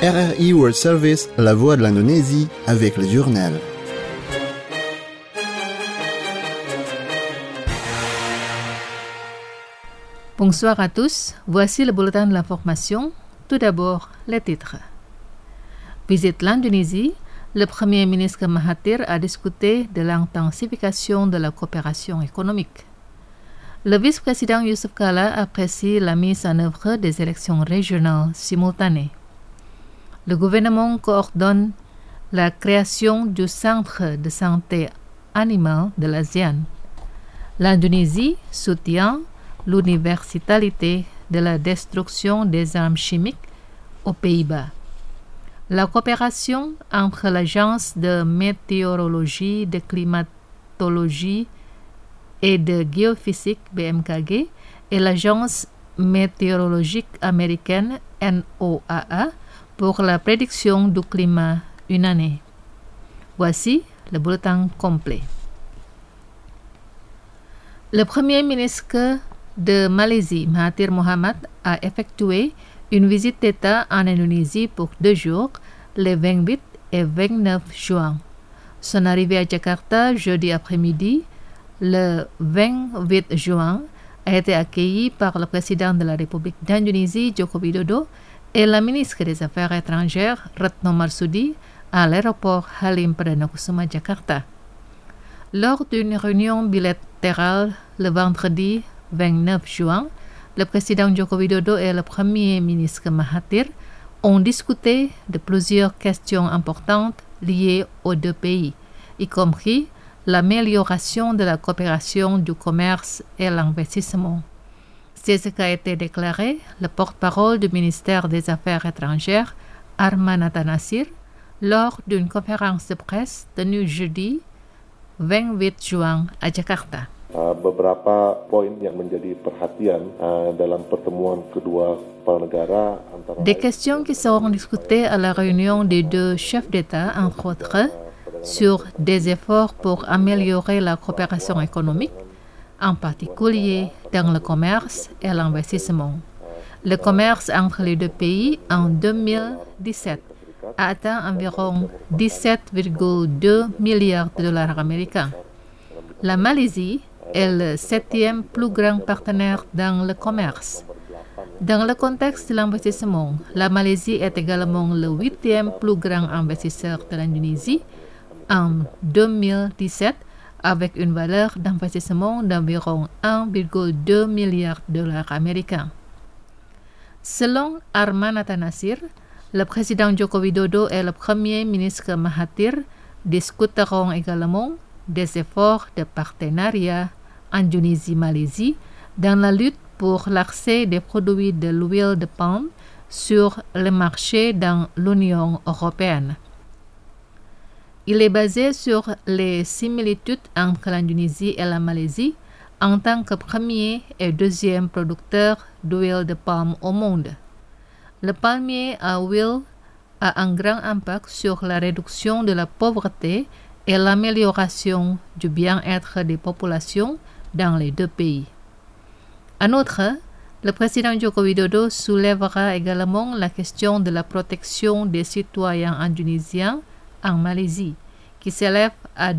RRI World Service, la voix de l'Indonésie, avec le journal. Bonsoir à tous, voici le bulletin de l'information. Tout d'abord, les titres. Visite l'Indonésie, le Premier ministre Mahathir a discuté de l'intensification de la coopération économique. Le vice-président Yusuf Kala apprécie la mise en œuvre des élections régionales simultanées. Le gouvernement coordonne la création du centre de santé animale de l'ASEAN. L'Indonésie soutient l'universalité de la destruction des armes chimiques aux Pays-Bas. La coopération entre l'Agence de météorologie, de climatologie et de géophysique BMKG et l'Agence météorologique américaine NOAA pour la prédiction du climat une année. Voici le bulletin complet. Le Premier ministre de Malaisie, Mahathir Mohamad, a effectué une visite d'État en Indonésie pour 2 jours, les 28 et 29 juin. Son arrivée à Jakarta jeudi après-midi, le 28 juin, a été accueillie par le président de la République d'Indonésie, Joko Widodo, et la ministre des Affaires étrangères, Retno Marsudi, à l'aéroport Halim Perdana Kusuma, Jakarta. Lors d'une réunion bilatérale le vendredi 29 juin, le président Joko Widodo et le premier ministre Mahathir ont discuté de plusieurs questions importantes liées aux deux pays, y compris l'amélioration de la coopération du commerce et l'investissement. C'est ce qu'a été déclaré le porte-parole du ministère des Affaires étrangères, Arman Natanassir, lors d'une conférence de presse tenue jeudi 28 juin à Jakarta. Beberapa poin yang menjadi perhatian dalam pertemuan kedua kepala negara antara Des questions qui seront discutées à la réunion des deux chefs d'État, entre autres, sur des efforts pour améliorer la coopération économique, en particulier dans le commerce et l'investissement. Le commerce entre les deux pays en 2017 a atteint environ 17,2 milliards de dollars américains. La Malaisie est le 7e plus grand partenaire dans le commerce. Dans le contexte de l'investissement, la Malaisie est également le 8e plus grand investisseur de l'Indonésie en 2017 avec une valeur d'investissement d'environ 1,2 milliard de dollars américains. Selon Arman Natanassir, le président Joko Widodo et le premier ministre Mahathir discuteront également des efforts de partenariat Indonésie-Malaisie dans la lutte pour l'accès des produits de l'huile de palme sur le marché dans l'Union européenne. Il est basé sur les similitudes entre l'Indonésie et la Malaisie en tant que premier et deuxième producteur d'huile de palme au monde. Le palmier à huile a un grand impact sur la réduction de la pauvreté et l'amélioration du bien-être des populations dans les deux pays. En outre, le président Joko Widodo soulèvera également la question de la protection des citoyens indonésiens en Malaisie, qui s'élève à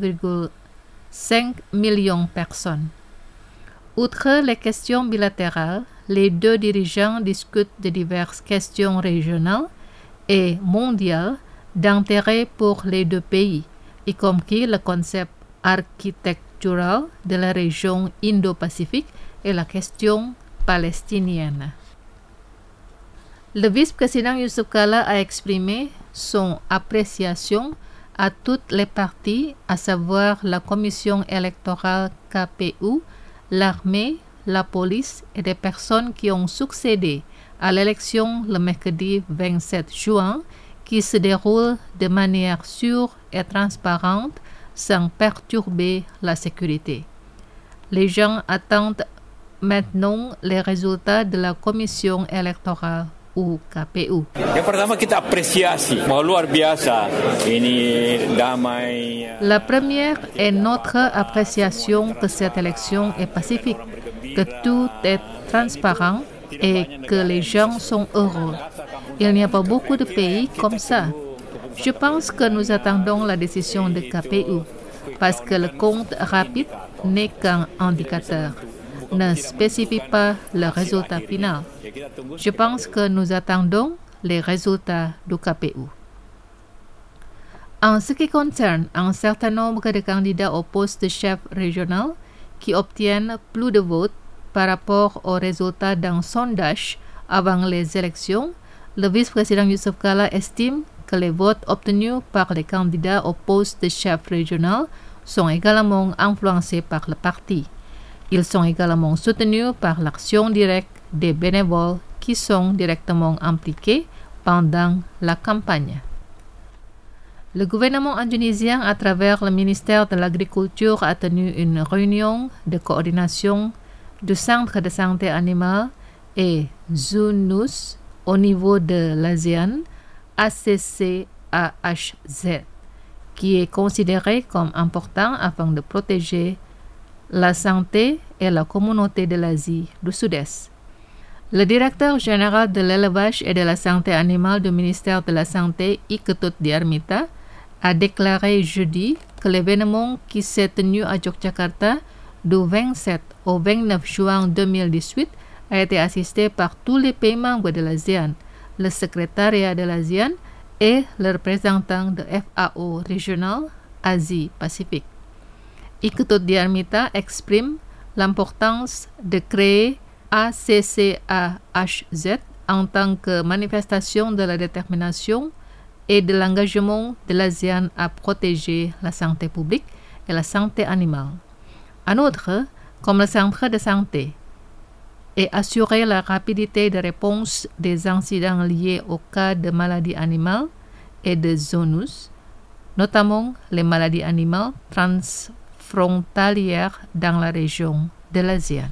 2,5 millions de personnes. Outre les questions bilatérales, les deux dirigeants discutent de diverses questions régionales et mondiales d'intérêt pour les deux pays, y compris le concept architectural de la région Indo-Pacifique et la question palestinienne. Le vice-président Yusuf Kala a exprimé son appréciation à toutes les parties, à savoir la commission électorale KPU, l'armée, la police et des personnes qui ont succédé à l'élection le mercredi 27 juin, qui se déroule de manière sûre et transparente sans perturber la sécurité. Les gens attendent maintenant les résultats de la commission électorale ou KPU. Yang pertama kita apresiasi bahwa luar biasa ini damai. La première est notre appréciation que cette élection est pacifique, que tout est transparent et que les gens sont heureux. Il n'y a pas beaucoup de pays comme ça. Je pense que nous attendons la décision de KPU parce que le compte rapide n'est qu'un indicateur, ne spécifie pas le résultat final. Je pense que nous attendons les résultats du KPU. En ce qui concerne un certain nombre de candidats au poste de chef régional qui obtiennent plus de votes par rapport aux résultats d'un sondage avant les élections, le vice-président Youssouf Kalla estime que les votes obtenus par les candidats au poste de chef régional sont également influencés par le parti. Ils sont également soutenus par l'action directe des bénévoles qui sont directement impliqués pendant la campagne. Le gouvernement indonésien, à travers le ministère de l'Agriculture, a tenu une réunion de coordination du Centre de santé animale et Zoonose au niveau de l'ASEAN, ACCAHZ, qui est considéré comme important afin de protéger la santé et la communauté de l'Asie du Sud-Est. Le directeur général de l'élevage et de la santé animale du ministère de la Santé, Iketut Diarmita, a déclaré jeudi que l'événement qui s'est tenu à Yogyakarta du 27 au 29 juin 2018 a été assisté par tous les pays membres de l'ASEAN, le secrétariat de l'ASEAN et le représentant de FAO régional Asie-Pacifique. Iketut Diarmita exprime l'importance de créer ACCAHZ en tant que manifestation de la détermination et de l'engagement de l'ASEAN à protéger la santé publique et la santé animale. En outre, comme le centre de santé, et assurer la rapidité de réponse des incidents liés aux cas de maladies animales et de zoonoses, notamment les maladies animales transfrontalières dans la région de l'ASEAN.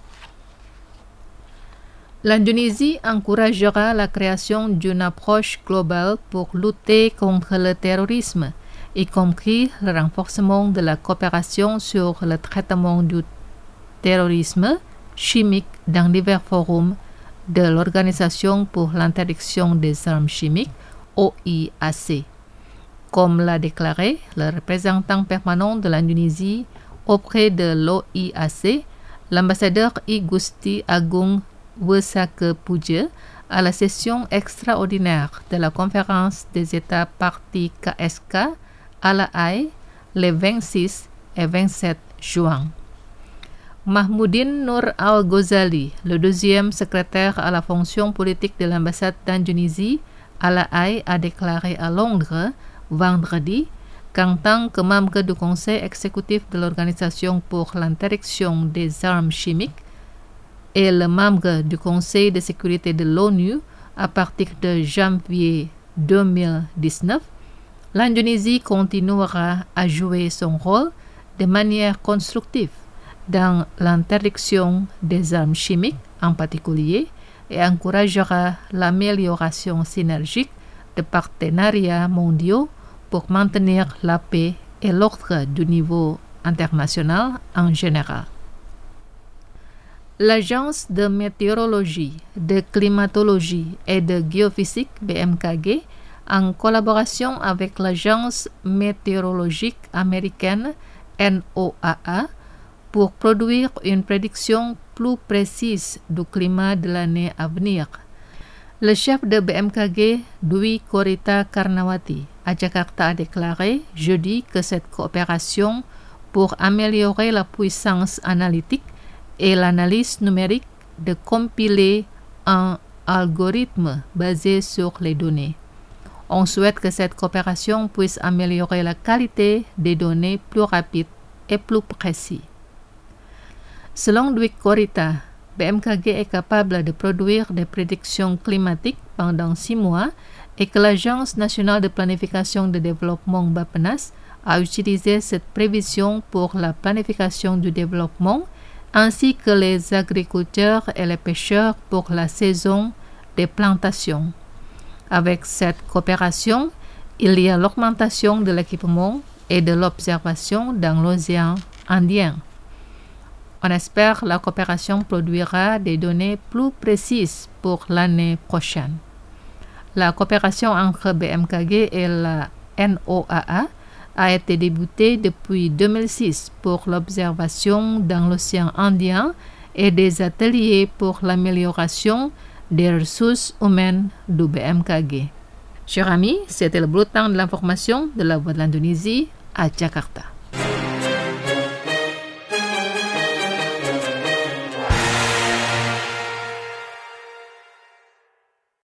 L'Indonésie encouragera la création d'une approche globale pour lutter contre le terrorisme, y compris le renforcement de la coopération sur le traitement du terrorisme chimique dans divers forums de l'Organisation pour l'interdiction des armes chimiques, OIAC, comme l'a déclaré le représentant permanent de l'Indonésie auprès de l'OIAC, l'ambassadeur I Gusti Agung Wesake Puja, à la session extraordinaire de la conférence des États parties KSK à La Haye les 26 et 27 juin. Mahmoudine Noor Al-Ghazali, le deuxième secrétaire à la fonction politique de l'ambassade d'Indonésie à La Haye, a déclaré à Londres vendredi qu'en tant que membre du conseil exécutif de l'Organisation pour l'interdiction des armes chimiques et le membre du Conseil de sécurité de l'ONU à partir de janvier 2019, l'Indonésie continuera à jouer son rôle de manière constructive dans l'interdiction des armes chimiques en particulier et encouragera l'amélioration synergique de partenariats mondiaux pour maintenir la paix et l'ordre du niveau international en général. L'Agence de météorologie, de climatologie et de géophysique BMKG, en collaboration avec l'Agence météorologique américaine NOAA, pour produire une prédiction plus précise du climat de l'année à venir. Le chef de BMKG, Dwi Korita Karnawati, à Jakarta, a déclaré jeudi que cette coopération pour améliorer la puissance analytique et l'analyse numérique de compiler un algorithme basé sur les données. On souhaite que cette coopération puisse améliorer la qualité des données plus rapide et plus précis. Selon Dwi Korita, BMKG est capable de produire des prédictions climatiques pendant 6 mois et que l'Agence nationale de planification de développement BAPENAS a utilisé cette prévision pour la planification du développement ainsi que les agriculteurs et les pêcheurs pour la saison des plantations. Avec cette coopération, il y a l'augmentation de l'équipement et de l'observation dans l'océan Indien. On espère que la coopération produira des données plus précises pour l'année prochaine. La coopération entre BMKG et la NOAA a été débutée depuis 2006 pour l'observation dans l'océan Indien et des ateliers pour l'amélioration des ressources humaines du BMKG. Chers amis, c'était le bulletin de l'information de la Voix de l'Indonésie à Jakarta.